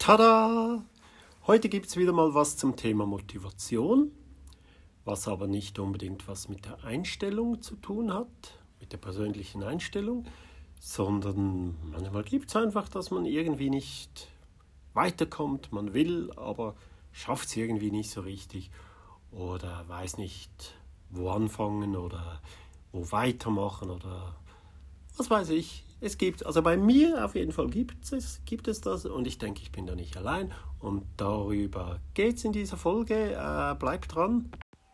Tada! Heute gibt es wieder mal was zum Thema Motivation, was aber nicht unbedingt was mit der Einstellung zu tun hat, mit der persönlichen Einstellung, sondern manchmal gibt es einfach, dass man irgendwie nicht weiterkommt, man will, aber schafft es irgendwie nicht so richtig oder weiß nicht, wo anfangen oder wo weitermachen oder was weiß ich. Es gibt, also bei mir auf jeden Fall gibt es das und ich denke, ich bin da nicht allein und darüber geht es in dieser Folge. Bleibt dran.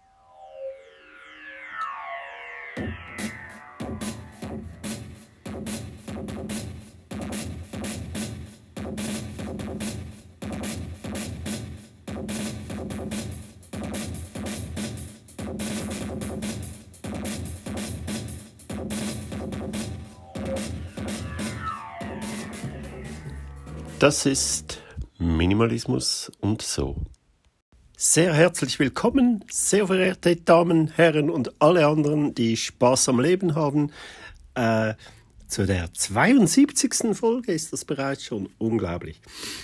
Das ist Minimalismus und so. Sehr herzlich willkommen, sehr verehrte Damen, Herren und alle anderen, die Spaß am Leben haben. Zu der 72. Folge ist das bereits schon unglaublich.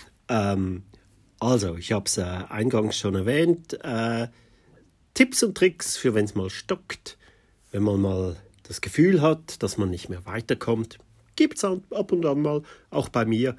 Also, ich habe es eingangs schon erwähnt. Tipps und Tricks für, wenn es mal stockt, wenn man mal das Gefühl hat, dass man nicht mehr weiterkommt. Gibt es ab und an mal, auch bei mir.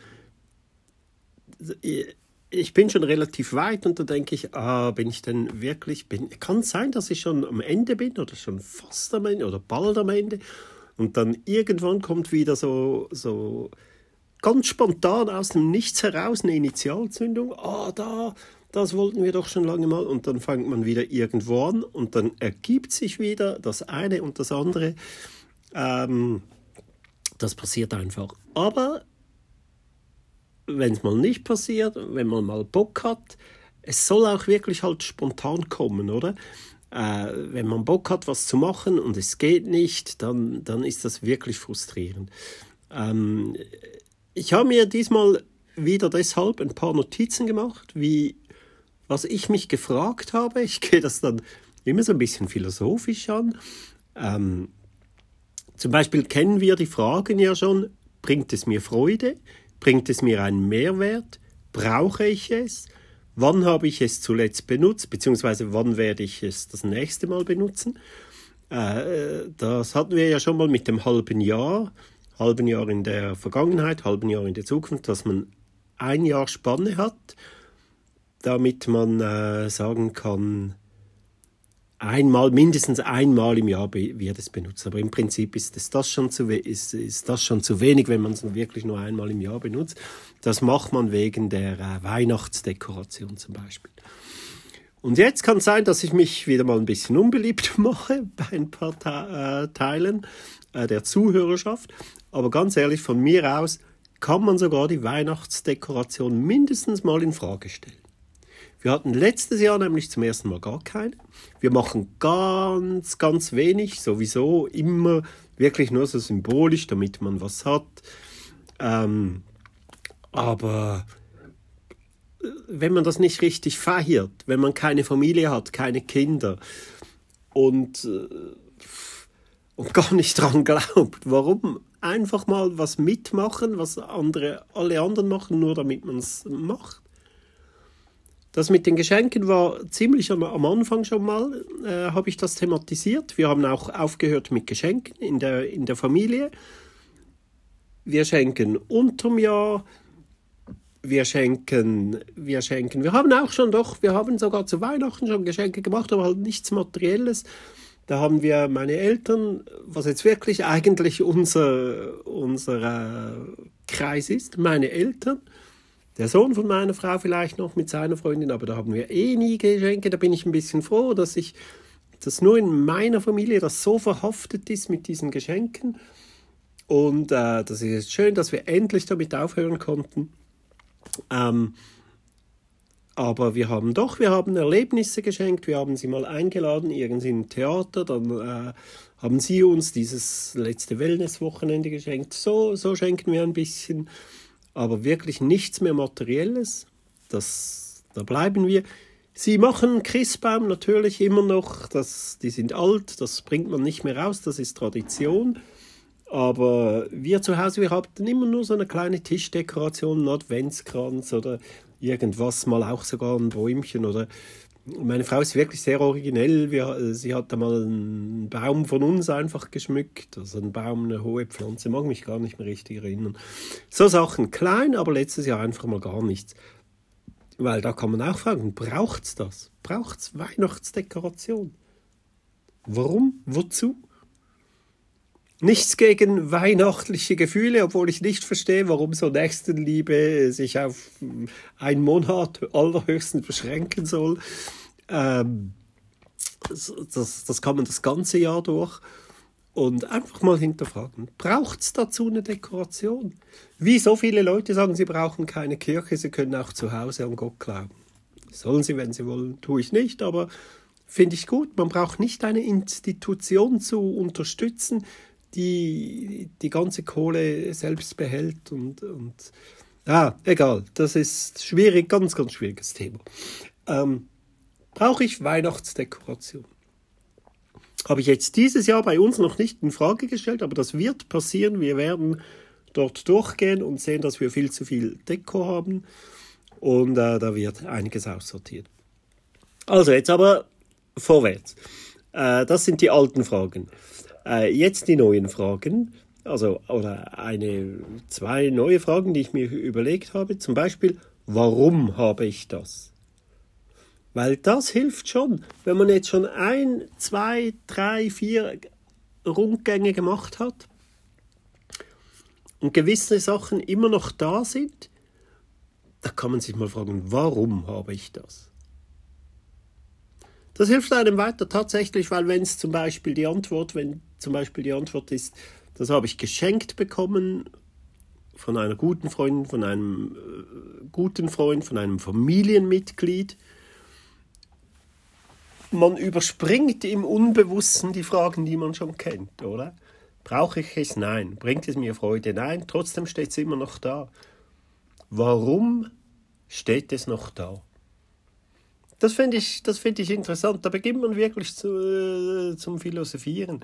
Ich bin schon relativ weit und da denke ich, bin ich denn wirklich, kann es sein, dass ich schon am Ende bin oder schon fast am Ende oder bald am Ende und dann irgendwann kommt wieder so ganz spontan aus dem Nichts heraus eine Initialzündung, das wollten wir doch schon lange mal und dann fängt man wieder irgendwo an und dann ergibt sich wieder das eine und das andere, das passiert einfach, aber wenn es mal nicht passiert, wenn man mal Bock hat, es soll auch wirklich halt spontan kommen, oder? Wenn man Bock hat, was zu machen und es geht nicht, dann ist das wirklich frustrierend. Ich habe mir diesmal wieder deshalb ein paar Notizen gemacht, was ich mich gefragt habe. Ich gehe das dann immer so ein bisschen philosophisch an. Zum Beispiel kennen wir die Fragen ja schon, bringt es mir Freude? Bringt es mir einen Mehrwert? Brauche ich es? Wann habe ich es zuletzt benutzt? Beziehungsweise wann werde ich es das nächste Mal benutzen? Das hatten wir ja schon mal mit dem halben Jahr in der Vergangenheit, halben Jahr in der Zukunft, dass man ein Jahr Spanne hat, damit man sagen kann, mindestens einmal im Jahr wird es benutzt. Aber im Prinzip ist das schon zu wenig, wenn man es wirklich nur einmal im Jahr benutzt. Das macht man wegen der Weihnachtsdekoration zum Beispiel. Und jetzt kann es sein, dass ich mich wieder mal ein bisschen unbeliebt mache bei ein paar Teilen der Zuhörerschaft. Aber ganz ehrlich, von mir aus kann man sogar die Weihnachtsdekoration mindestens mal in Frage stellen. Wir hatten letztes Jahr nämlich zum ersten Mal gar keine. Wir machen ganz, ganz wenig, sowieso immer wirklich nur so symbolisch, damit man was hat. Aber wenn man das nicht richtig feiert, wenn man keine Familie hat, keine Kinder und gar nicht dran glaubt, warum einfach mal was mitmachen, was alle anderen machen, nur damit man es macht? Das mit den Geschenken war ziemlich am Anfang schon mal, habe ich das thematisiert. Wir haben auch aufgehört mit Geschenken in der Familie. Wir schenken unterm Jahr, wir haben sogar zu Weihnachten schon Geschenke gemacht, aber halt nichts Materielles. Da haben wir meine Eltern, was jetzt wirklich eigentlich unser Kreis ist, meine Eltern, der Sohn von meiner Frau vielleicht noch mit seiner Freundin, aber da haben wir nie Geschenke. Da bin ich ein bisschen froh, dass nur in meiner Familie das so verhaftet ist mit diesen Geschenken. Und das ist jetzt schön, dass wir endlich damit aufhören konnten. Aber wir haben Erlebnisse geschenkt. Wir haben sie mal eingeladen, irgendwie im Theater. Dann haben sie uns dieses letzte Wellnesswochenende geschenkt. So schenken wir ein bisschen. Aber wirklich nichts mehr Materielles, da bleiben wir. Sie machen Christbaum natürlich immer noch, die sind alt, das bringt man nicht mehr raus, das ist Tradition. Aber wir zu Hause, wir hatten immer nur so eine kleine Tischdekoration, einen Adventskranz oder irgendwas, mal auch sogar ein Bäumchen. Oder meine Frau ist wirklich sehr originell. Sie hat einmal einen Baum von uns einfach geschmückt. Also ein Baum, eine hohe Pflanze, mag mich gar nicht mehr richtig erinnern. So Sachen, klein, aber letztes Jahr einfach mal gar nichts. Weil da kann man auch fragen, braucht es das? Braucht es Weihnachtsdekoration? Warum? Wozu? Nichts gegen weihnachtliche Gefühle, obwohl ich nicht verstehe, warum so Nächstenliebe sich auf einen Monat allerhöchstens beschränken soll. Das kann man das ganze Jahr durch. Und einfach mal hinterfragen, braucht es dazu eine Dekoration? Wie so viele Leute sagen, sie brauchen keine Kirche, sie können auch zu Hause an Gott glauben. Sollen sie, wenn sie wollen, tue ich nicht, aber finde ich gut. Man braucht nicht eine Institution zu unterstützen, die die ganze Kohle selbst behält. Egal, das ist schwierig, ganz, ganz schwieriges Thema. Brauche ich Weihnachtsdekoration? Habe ich jetzt dieses Jahr bei uns noch nicht in Frage gestellt, aber das wird passieren. Wir werden dort durchgehen und sehen, dass wir viel zu viel Deko haben und da wird einiges aussortiert. Also jetzt aber vorwärts. Das sind die alten Fragen. Jetzt die neuen Fragen, oder zwei neue Fragen, die ich mir überlegt habe. Zum Beispiel, warum habe ich das? Weil das hilft schon, wenn man jetzt schon 1, 2, 3, 4 Rundgänge gemacht hat und gewisse Sachen immer noch da sind, da kann man sich mal fragen, warum habe ich das? Das hilft einem weiter tatsächlich, weil wenn zum Beispiel die Antwort ist, das habe ich geschenkt bekommen von einer guten Freundin, von einem guten Freund, von einem Familienmitglied. Man überspringt im Unbewussten die Fragen, die man schon kennt, oder? Brauche ich es? Nein. Bringt es mir Freude? Nein. Trotzdem steht es immer noch da. Warum steht es noch da? Das finde ich interessant. Da beginnt man wirklich zum Philosophieren.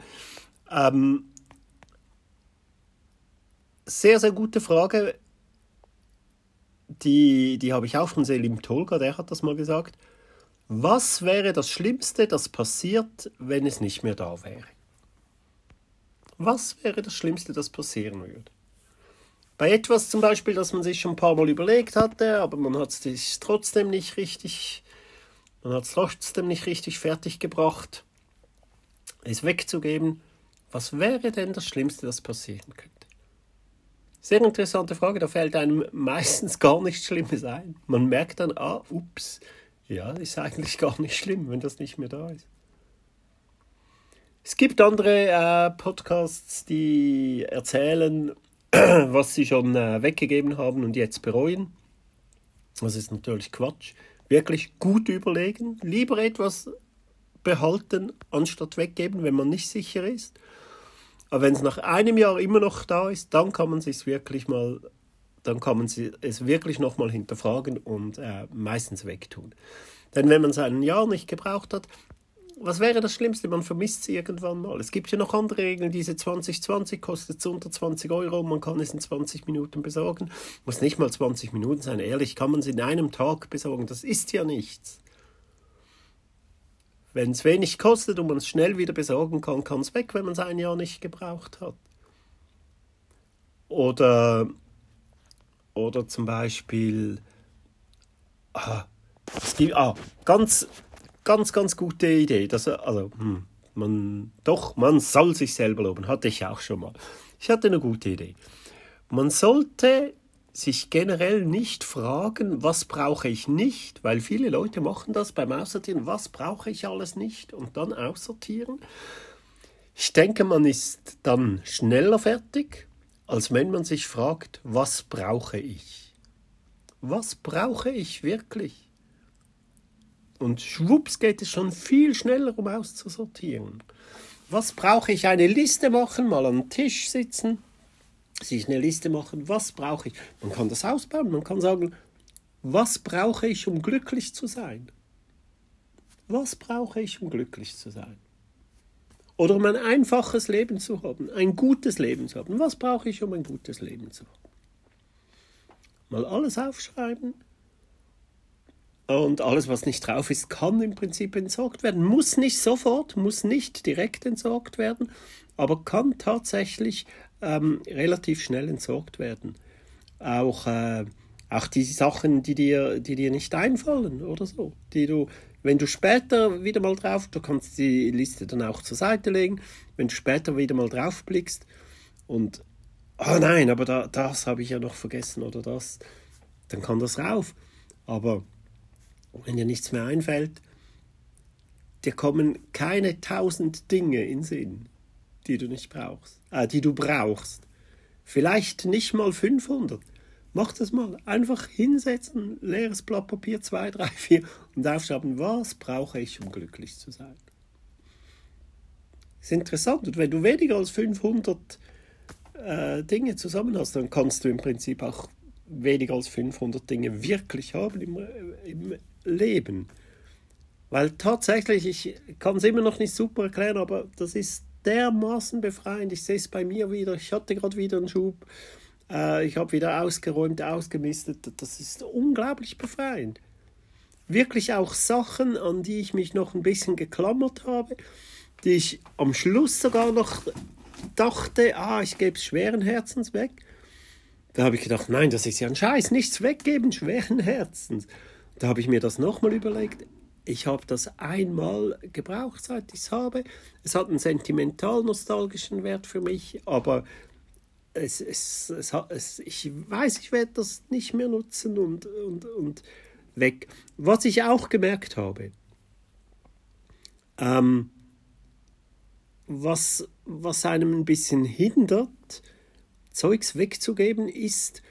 Sehr, sehr gute Frage. Die habe ich auch von Selim Tolga, der hat das mal gesagt. Was wäre das Schlimmste, das passiert, wenn es nicht mehr da wäre? Was wäre das Schlimmste, das passieren würde? Bei etwas zum Beispiel, das man sich schon ein paar Mal überlegt hatte, aber man hat es trotzdem nicht richtig fertiggebracht, es wegzugeben. Was wäre denn das Schlimmste, das passieren könnte? Sehr interessante Frage, da fällt einem meistens gar nichts Schlimmes ein. Man merkt dann, ups, ja, ist eigentlich gar nicht schlimm, wenn das nicht mehr da ist. Es gibt andere Podcasts, die erzählen, was sie schon weggegeben haben und jetzt bereuen. Das ist natürlich Quatsch. Wirklich gut überlegen. Lieber etwas behalten, anstatt weggeben, wenn man nicht sicher ist. Aber wenn es nach einem Jahr immer noch da ist, dann kann man es wirklich nochmal hinterfragen und meistens wegtun. Denn wenn man es ein Jahr nicht gebraucht hat, was wäre das Schlimmste? Man vermisst es irgendwann mal. Es gibt ja noch andere Regeln. Diese 2020 kostet es unter 20 Euro. Man kann es in 20 Minuten besorgen. Muss nicht mal 20 Minuten sein. Ehrlich, kann man es in einem Tag besorgen. Das ist ja nichts. Wenn es wenig kostet und man es schnell wieder besorgen kann, kann es weg, wenn man es ein Jahr nicht gebraucht hat. Oder zum Beispiel, ganz gute Idee. Man soll sich selber loben. Hatte ich auch schon mal. Ich hatte eine gute Idee. Man sollte sich generell nicht fragen, was brauche ich nicht, weil viele Leute machen das beim Aussortieren. Was brauche ich alles nicht? Und dann aussortieren. Ich denke, man ist dann schneller fertig, als wenn man sich fragt, was brauche ich? Was brauche ich wirklich? Und schwupps geht es schon viel schneller, um auszusortieren. Was brauche ich? Eine Liste machen, mal am Tisch sitzen, sich eine Liste machen, was brauche ich? Man kann das ausbauen, man kann sagen, was brauche ich, um glücklich zu sein? Was brauche ich, um glücklich zu sein? Oder um ein einfaches Leben zu haben, ein gutes Leben zu haben. Was brauche ich, um ein gutes Leben zu haben? Mal alles aufschreiben. Und alles, was nicht drauf ist, kann im Prinzip entsorgt werden. Muss nicht sofort, muss nicht direkt entsorgt werden, aber kann tatsächlich relativ schnell entsorgt werden. Auch die Sachen, die dir nicht einfallen oder so, wenn du später wieder mal drauf, du kannst die Liste dann auch zur Seite legen, wenn du später wieder mal drauf blickst und, oh nein, aber das habe ich ja noch vergessen oder das, dann kann das rauf. Aber wenn dir nichts mehr einfällt, dir kommen keine 1000 Dinge in den Sinn, die du brauchst. Vielleicht nicht mal 500. Mach das mal. Einfach hinsetzen, leeres Blatt Papier, 2, 3, 4 und aufschreiben, was brauche ich, um glücklich zu sein. Das ist interessant. Und wenn du weniger als 500 Dinge zusammen hast, dann kannst du im Prinzip auch weniger als 500 Dinge wirklich haben im Leben. Weil tatsächlich, ich kann es immer noch nicht super erklären, aber das ist dermaßen befreiend. Ich sehe es bei mir wieder. Ich hatte gerade wieder einen Schub. Ich habe wieder ausgeräumt, ausgemistet. Das ist unglaublich befreiend. Wirklich auch Sachen, an die ich mich noch ein bisschen geklammert habe, die ich am Schluss sogar noch dachte, ich gebe es schweren Herzens weg. Da habe ich gedacht, nein, das ist ja ein Scheiß, nichts weggeben, schweren Herzens. Da habe ich mir das nochmal überlegt. Ich habe das einmal gebraucht, seit ich es habe. Es hat einen sentimental-nostalgischen Wert für mich, aber ich weiß, ich werde das nicht mehr nutzen und weg. Was ich auch gemerkt habe, was einem ein bisschen hindert, Zeugs wegzugeben, ist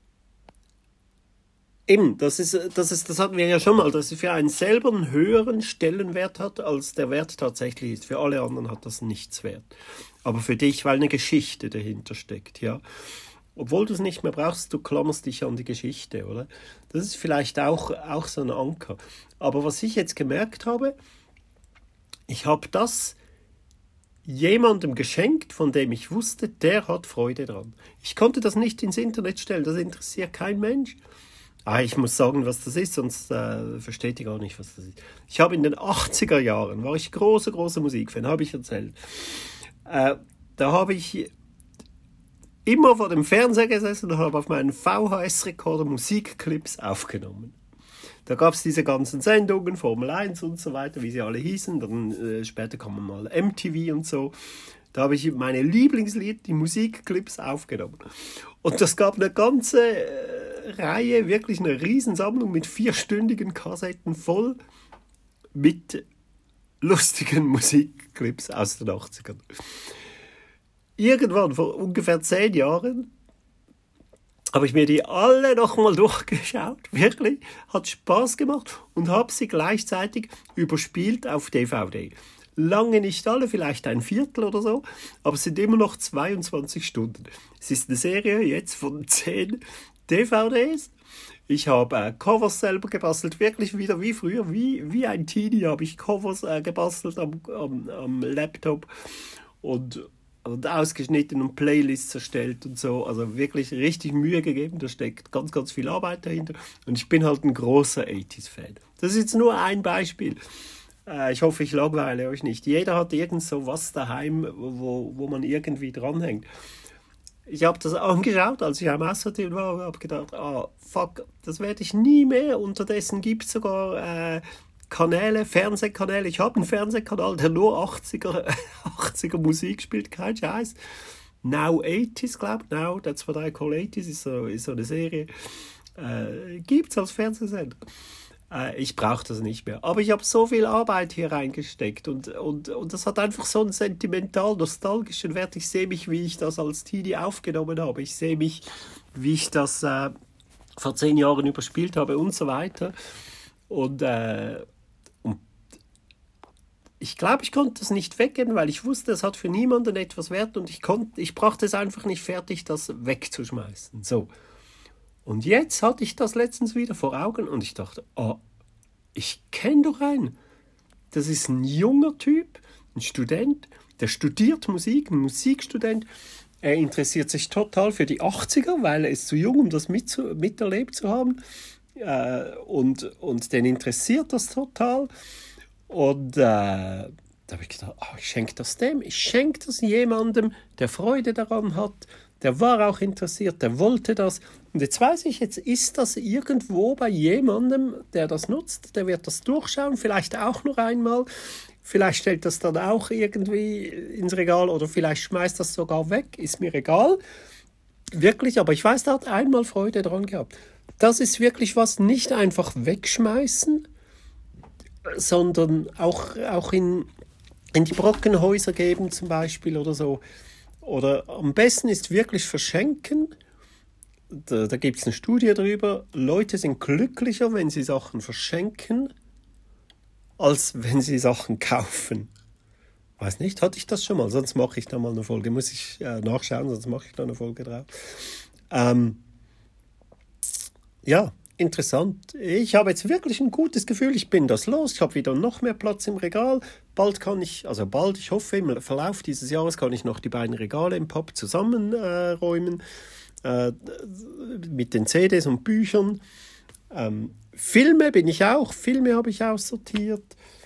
eben, das hatten wir ja schon mal, dass es für einen selber einen höheren Stellenwert hat, als der Wert tatsächlich ist. Für alle anderen hat das nichts Wert. Aber für dich, weil eine Geschichte dahinter steckt, ja. Obwohl du es nicht mehr brauchst, du klammerst dich an die Geschichte, oder? Das ist vielleicht auch so ein Anker. Aber was ich jetzt gemerkt habe, ich habe das jemandem geschenkt, von dem ich wusste, der hat Freude dran. Ich konnte das nicht ins Internet stellen, das interessiert kein Mensch. Ich muss sagen, was das ist, sonst versteht ihr gar nicht, was das ist. Ich habe in den 80er Jahren, war ich großer Musikfan, habe ich erzählt. Da habe ich immer vor dem Fernseher gesessen und habe auf meinen VHS-Rekorder Musikclips aufgenommen. Da gab es diese ganzen Sendungen, Formel 1 und so weiter, wie sie alle hießen. Dann später kam mal MTV und so. Da habe ich meine Lieblingslied, die Musikclips aufgenommen. Und das gab eine ganze Reihe, wirklich eine Riesensammlung mit 4-stündigen Kassetten voll mit lustigen Musikclips aus den 80ern. Irgendwann, vor ungefähr 10 Jahren, habe ich mir die alle nochmal durchgeschaut. Wirklich, hat Spaß gemacht und habe sie gleichzeitig überspielt auf DVD. Lange nicht alle, vielleicht ein Viertel oder so, aber es sind immer noch 22 Stunden. Es ist eine Serie jetzt von 10 DVDs. Ich habe Covers selber gebastelt, wirklich wieder wie früher, wie ein Teenie habe ich Covers gebastelt am Laptop und ausgeschnitten und Playlists erstellt und so. Also wirklich richtig Mühe gegeben, da steckt ganz, ganz viel Arbeit dahinter. Und ich bin halt ein großer 80s-Fan. Das ist jetzt nur ein Beispiel. Ich hoffe, ich langweile euch nicht. Jeder hat irgend so was daheim, wo man irgendwie dranhängt. Ich habe das angeschaut, als ich am Aussortieren war, und habe gedacht, fuck, das werde ich nie mehr. Unterdessen gibt es sogar Kanäle, Fernsehkanäle. Ich habe einen Fernsehkanal, der nur 80er Musik spielt, kein Scheiß. Now 80s, glaube ich. Now, that's what I call 80s, ist so eine Serie. Gibt es als Fernsehsender. Ich brauche das nicht mehr. Aber ich habe so viel Arbeit hier reingesteckt und das hat einfach so einen sentimental-nostalgischen Wert. Ich sehe mich, wie ich das als Teenie aufgenommen habe. Ich sehe mich, wie ich das vor 10 Jahren überspielt habe und so weiter. Und ich glaube, ich konnte das nicht weggeben, weil ich wusste, es hat für niemanden etwas Wert und ich brachte es einfach nicht fertig, das wegzuschmeißen. So. Und jetzt hatte ich das letztens wieder vor Augen und ich dachte, ich kenne doch einen. Das ist ein junger Typ, ein Student, der studiert Musik, ein Musikstudent. Er interessiert sich total für die 80er, weil er ist zu jung, um das miterlebt zu haben. Und den interessiert das total. Und da habe ich gedacht, ich schenke das dem. Ich schenke das jemandem, der Freude daran hat. Der war auch interessiert, der wollte das. Und jetzt weiß ich, jetzt ist das irgendwo bei jemandem, der das nutzt. Der wird das durchschauen, vielleicht auch nur einmal. Vielleicht stellt das dann auch irgendwie ins Regal oder vielleicht schmeißt das sogar weg. Ist mir egal. Wirklich, aber ich weiß, der hat einmal Freude daran gehabt. Das ist wirklich was, nicht einfach wegschmeißen, sondern auch in die Brockenhäuser geben zum Beispiel oder so. Oder am besten ist wirklich verschenken. Da gibt es eine Studie darüber. Leute sind glücklicher, wenn sie Sachen verschenken, als wenn sie Sachen kaufen. Weiß nicht, hatte ich das schon mal? Sonst mache ich da mal eine Folge. Muss ich nachschauen, sonst mache ich da eine Folge drauf. Ja, interessant. Ich habe jetzt wirklich ein gutes Gefühl, ich bin das los. Ich habe wieder noch mehr Platz im Regal. Ich hoffe, im Verlauf dieses Jahres kann ich noch die beiden Regale im Pub zusammenräumen. Mit den CDs und Büchern. Filme habe ich aussortiert.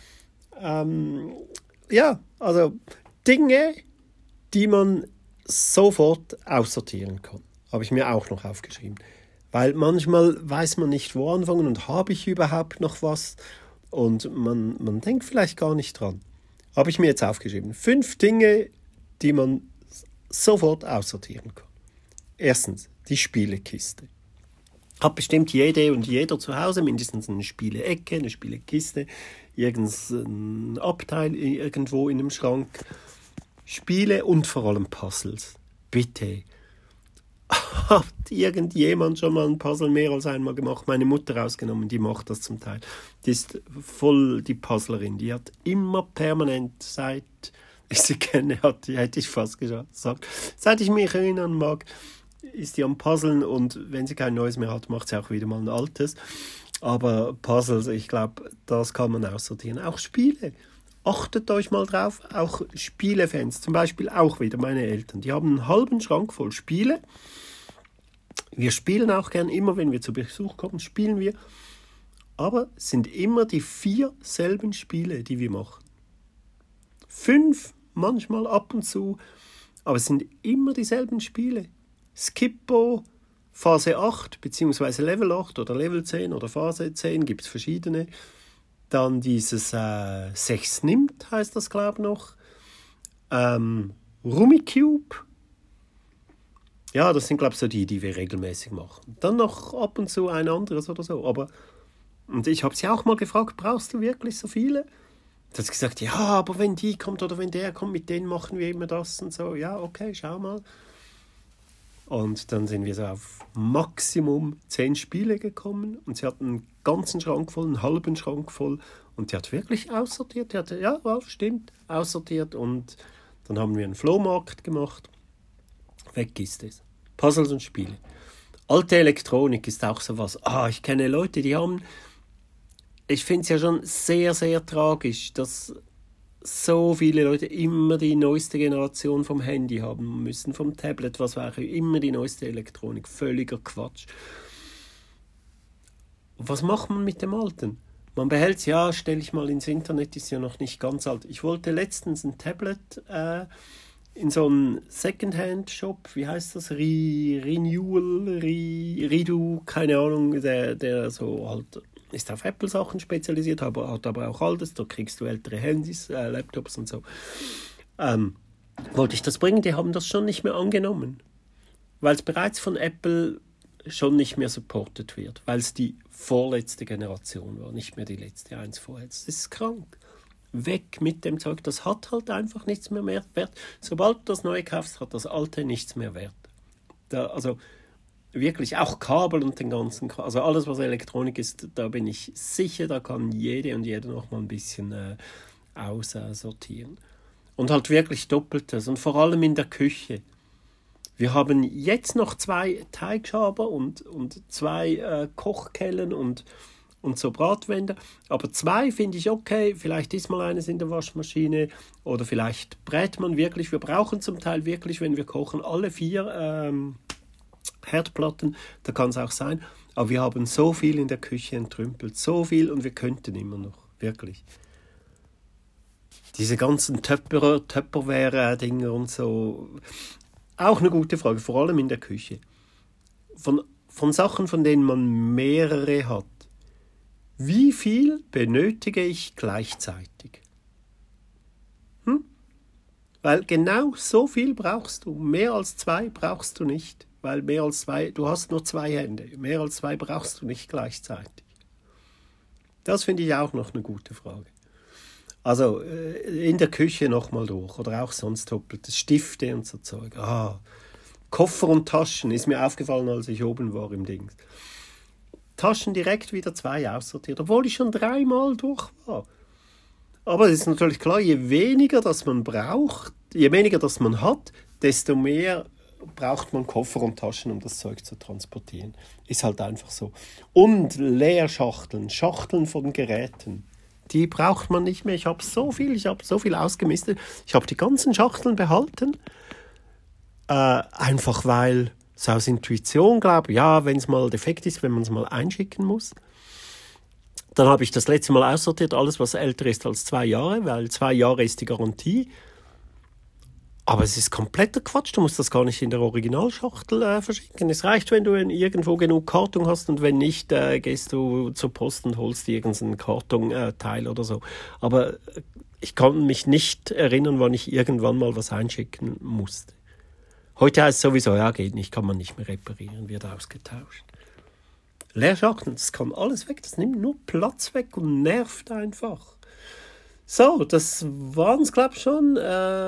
Also Dinge, die man sofort aussortieren kann. Habe ich mir auch noch aufgeschrieben. Weil manchmal weiß man nicht, wo anfangen und habe ich überhaupt noch was? Und man denkt vielleicht gar nicht dran. Habe ich mir jetzt aufgeschrieben. 5 Dinge, die man sofort aussortieren kann. Erstens, die Spielekiste. Hat bestimmt jede und jeder zu Hause mindestens eine Spielecke, eine Spielekiste, irgendein Abteil irgendwo in einem Schrank. Spiele und vor allem Puzzles. Bitte. Hat irgendjemand schon mal ein Puzzle mehr als einmal gemacht? Meine Mutter ausgenommen, die macht das zum Teil. Die ist voll die Puzzlerin. Die hat immer permanent, seit ich sie kenne, hätte ich fast gesagt, seit ich mich erinnern mag, ist die am Puzzeln und wenn sie kein neues mehr hat, macht sie auch wieder mal ein altes. Aber Puzzles, ich glaube, das kann man aussortieren. Auch Spiele. Achtet euch mal drauf, auch Spielefans, zum Beispiel auch wieder meine Eltern, die haben einen halben Schrank voll Spiele. Wir spielen auch gern, immer wenn wir zu Besuch kommen, spielen wir. Aber es sind immer die 4 selben Spiele, die wir machen. 5 manchmal ab und zu, aber es sind immer dieselben Spiele. Skippo, Phase 8 bzw. Level 8 oder Level 10 oder Phase 10, gibt es verschiedene. Dann dieses 6 nimmt, heißt das, glaube ich, noch. Rummikube. Ja, das sind, glaube ich, so die wir regelmäßig machen. Dann noch ab und zu ein anderes oder so. Und ich habe sie auch mal gefragt, brauchst du wirklich so viele? Da hat sie gesagt, ja, aber wenn die kommt oder wenn der kommt, mit denen machen wir immer das und so. Ja, okay, schau mal. Und dann sind wir so auf Maximum 10 Spiele gekommen und sie hat einen ganzen Schrank voll, einen halben Schrank voll und die hat wirklich aussortiert. Die hatte, ja, stimmt, aussortiert und dann haben wir einen Flohmarkt gemacht. Weg ist es. Puzzles und Spiele. Alte Elektronik ist auch sowas. Ich kenne Leute, die haben... Ich finde es ja schon sehr, sehr tragisch, dass so viele Leute immer die neueste Generation vom Handy haben müssen, vom Tablet, was auch immer die neueste Elektronik. Völliger Quatsch. Was macht man mit dem Alten? Man behält es, ja, stelle ich mal ins Internet, ist ja noch nicht ganz alt. Ich wollte letztens ein Tablet in so einem Secondhand-Shop, wie heißt das? Renewal, Redo, keine Ahnung, der so halt ist auf Apple-Sachen spezialisiert, hat aber auch altes, da kriegst du ältere Handys, Laptops und so. Wollte ich das bringen, die haben das schon nicht mehr angenommen, weil es bereits von Apple schon nicht mehr supported wird, weil es die vorletzte Generation war, nicht mehr die letzte, eins vorher. Das ist krank. Weg mit dem Zeug, das hat halt einfach nichts mehr Wert. Sobald du das Neue kaufst, hat das Alte nichts mehr Wert. Also wirklich auch Kabel und den ganzen, also alles, was Elektronik ist, da bin ich sicher, da kann jede und jeder noch mal ein bisschen aussortieren. Und halt wirklich Doppeltes und vor allem in der Küche. Wir haben jetzt noch 2 Teigschaber und 2 Kochkellen und und so Bratwände. Aber 2 finde ich okay, vielleicht ist mal eines in der Waschmaschine oder vielleicht brät man wirklich. Wir brauchen zum Teil wirklich, wenn wir kochen, alle 4 Herdplatten, da kann es auch sein. Aber wir haben so viel in der Küche entrümpelt, so viel und wir könnten immer noch, wirklich. Diese ganzen Tupperware-Dinger und so, auch eine gute Frage, vor allem in der Küche. Von Sachen, von denen man mehrere hat, wie viel benötige ich gleichzeitig? Weil genau so viel brauchst du. Mehr als 2 brauchst du nicht. Weil mehr als 2, du hast nur 2 Hände. Mehr als 2 brauchst du nicht gleichzeitig. Das finde ich auch noch eine gute Frage. Also in der Küche nochmal durch. Oder auch sonst doppelte Stifte und so Zeug. Koffer und Taschen ist mir aufgefallen, als ich oben war im Dings. Taschen direkt wieder 2 aussortiert, obwohl ich schon 3-mal durch war. Aber es ist natürlich klar, je weniger das man braucht, je weniger das man hat, desto mehr braucht man Koffer und Taschen, um das Zeug zu transportieren. Ist halt einfach so. Und Leerschachteln, Schachteln von Geräten, die braucht man nicht mehr. Ich habe so viel ausgemistet. Ich habe die ganzen Schachteln behalten, einfach weil es aus Intuition, glaube ich, ja, wenn es mal defekt ist, wenn man es mal einschicken muss. Dann habe ich das letzte Mal aussortiert, alles, was älter ist als 2 Jahre, weil 2 Jahre ist die Garantie. Aber es ist kompletter Quatsch, du musst das gar nicht in der Originalschachtel verschicken. Es reicht, wenn du irgendwo genug Karton hast und wenn nicht, gehst du zur Post und holst irgendeinen Kartonteil oder so. Aber ich kann mich nicht erinnern, wann ich irgendwann mal was einschicken musste. Heute heißt es sowieso, ja, geht nicht, kann man nicht mehr reparieren, wird ausgetauscht. Leerschachteln, das kann alles weg, das nimmt nur Platz weg und nervt einfach. So, das waren es, glaube ich, schon.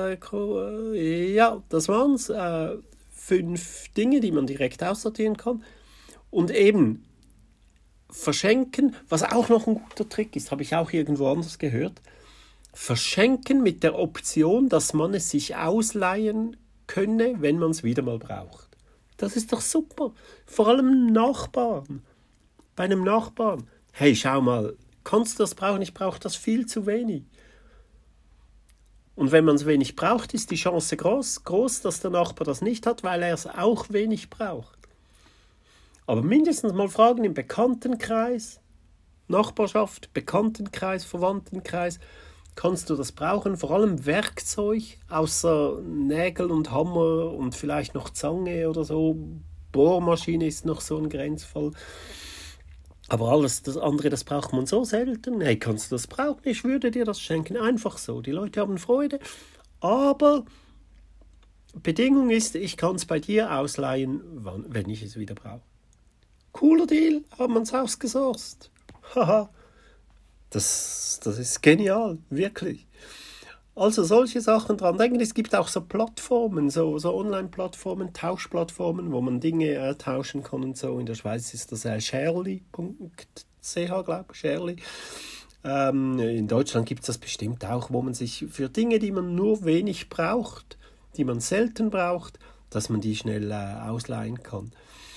Ja, das waren es. 5 Dinge, die man direkt aussortieren kann. Und eben verschenken, was auch noch ein guter Trick ist, habe ich auch irgendwo anders gehört. Verschenken mit der Option, dass man es sich ausleihen könne, wenn man es wieder mal braucht. Das ist doch super. Vor allem Nachbarn. Bei einem Nachbarn. Hey, schau mal, kannst du das brauchen? Ich brauche das viel zu wenig. Und wenn man es wenig braucht, ist die Chance groß, dass der Nachbar das nicht hat, weil er es auch wenig braucht. Aber mindestens mal fragen im Bekanntenkreis, Nachbarschaft, Bekanntenkreis, Verwandtenkreis, kannst du das brauchen? Vor allem Werkzeug, außer Nägel und Hammer und vielleicht noch Zange oder so. Bohrmaschine ist noch so ein Grenzfall. Aber alles das andere, das braucht man so selten. Hey, kannst du das brauchen? Ich würde dir das schenken. Einfach so. Die Leute haben Freude. Aber Bedingung ist, ich kann es bei dir ausleihen, wenn ich es wieder brauche. Cooler Deal, haben wir es ausgesourced. Haha. Das ist genial, wirklich. Also solche Sachen dran denken. Es gibt auch so Plattformen, so Online-Plattformen, Tauschplattformen, wo man Dinge tauschen kann und so. In der Schweiz ist das sharely.ch, glaube ich, Sharely. In Deutschland gibt es das bestimmt auch, wo man sich für Dinge, die man nur wenig braucht, die man selten braucht, dass man die schnell ausleihen kann.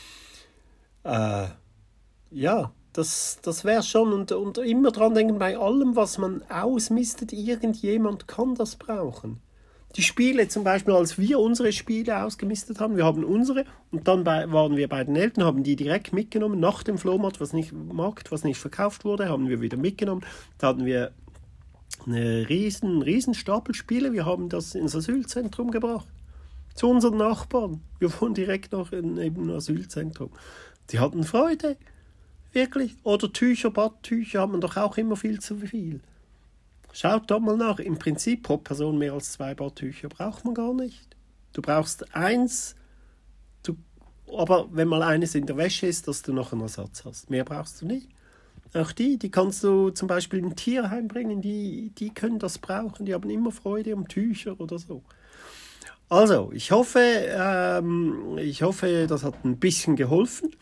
Ja, das wäre schon. Und immer dran denken, bei allem, was man ausmistet, irgendjemand kann das brauchen. Die Spiele zum Beispiel, als wir unsere Spiele ausgemistet haben, wir haben unsere und dann waren wir bei den Eltern, haben die direkt mitgenommen, nach dem Flohmarkt, was nicht verkauft wurde, haben wir wieder mitgenommen. Da hatten wir einen riesen Stapel Spiele, wir haben das ins Asylzentrum gebracht. Zu unseren Nachbarn. Wir wohnen direkt noch in einem Asylzentrum. Die hatten Freude. Wirklich? Oder Tücher, Badtücher haben doch auch immer viel zu viel. Schaut doch mal nach. Im Prinzip pro Person mehr als 2 Badtücher braucht man gar nicht. Du brauchst 1, aber wenn mal eines in der Wäsche ist, dass du noch einen Ersatz hast. Mehr brauchst du nicht. Auch die kannst du zum Beispiel im Tierheim bringen, die können das brauchen. Die haben immer Freude um Tücher oder so. Also, ich hoffe, das hat ein bisschen geholfen.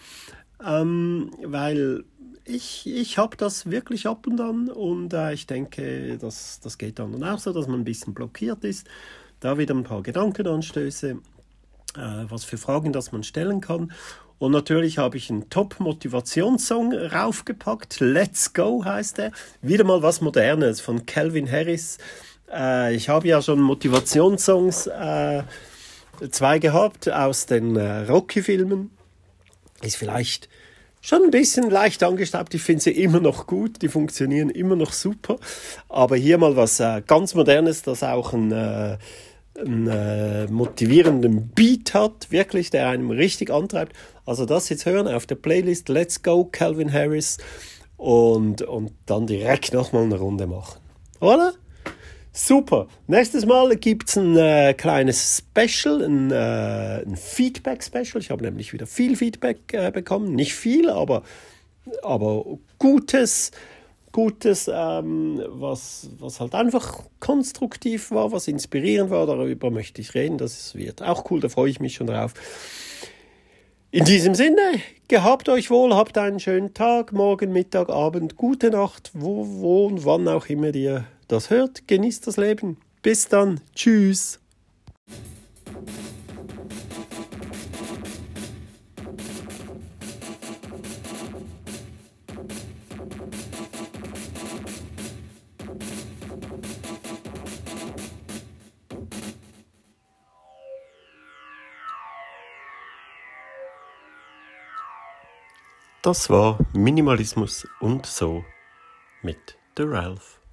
Weil ich habe das wirklich ab und an und ich denke, das geht anderen auch so, dass man ein bisschen blockiert ist. Da wieder ein paar Gedankenanstöße, was für Fragen das man stellen kann. Und natürlich habe ich einen Top-Motivationssong raufgepackt. Let's Go heißt er. Wieder mal was Modernes von Calvin Harris. Ich habe ja schon Motivationssongs 2 gehabt aus den Rocky-Filmen. Ist vielleicht schon ein bisschen leicht angestaubt. Ich finde sie immer noch gut. Die funktionieren immer noch super. Aber hier mal was ganz Modernes, das auch einen motivierenden Beat hat, wirklich, der einem richtig antreibt. Also das jetzt hören auf der Playlist Let's Go, Calvin Harris und dann direkt nochmal eine Runde machen. Oder? Super. Nächstes Mal gibt es ein kleines Special, ein Feedback-Special. Ich habe nämlich wieder viel Feedback bekommen. Nicht viel, aber Gutes, was halt einfach konstruktiv war, was inspirierend war. Darüber möchte ich reden. Das wird auch cool, da freue ich mich schon drauf. In diesem Sinne, gehabt euch wohl, habt einen schönen Tag, morgen, Mittag, Abend, gute Nacht, wo und wann auch immer ihr das hört. Genießt das Leben. Bis dann. Tschüss. Das war Minimalismus und so mit The Ralph.